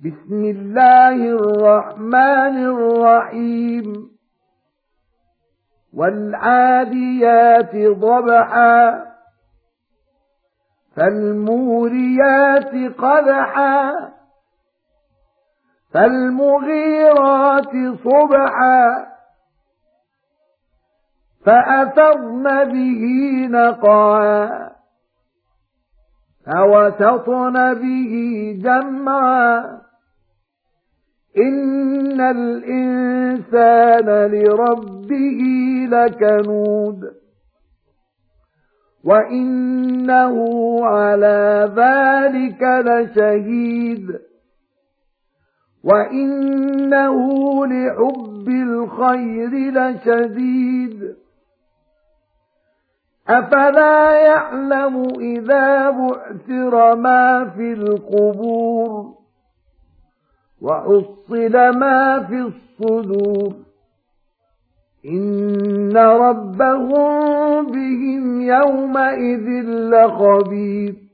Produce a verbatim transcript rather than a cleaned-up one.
بسم الله الرحمن الرحيم والعاديات ضبحا فالموريات قدحا فالمغيرات صبحا فأثرن به نقعا فوسطن به جمعا إن الإنسان لربه لكنود وإنه على ذلك لشهيد وإنه لحب الخير لشديد أفلا يعلم إذا بعثر ما في القبور وحصل ما في الصدور إن ربهم بهم يومئذ لخبير